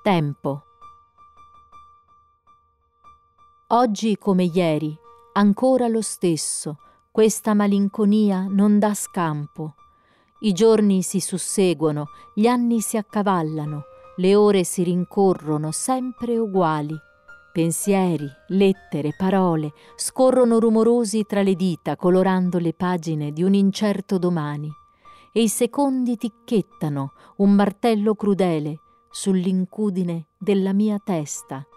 Tempo. Oggi come ieri, ancora lo stesso, questa malinconia non dà scampo. I giorni si susseguono, gli anni si accavallano, le ore si rincorrono sempre uguali. Pensieri, lettere, parole scorrono rumorosi tra le dita colorando le pagine di un incerto domani. E i secondi ticchettano, un martello crudele, sull'incudine della mia testa.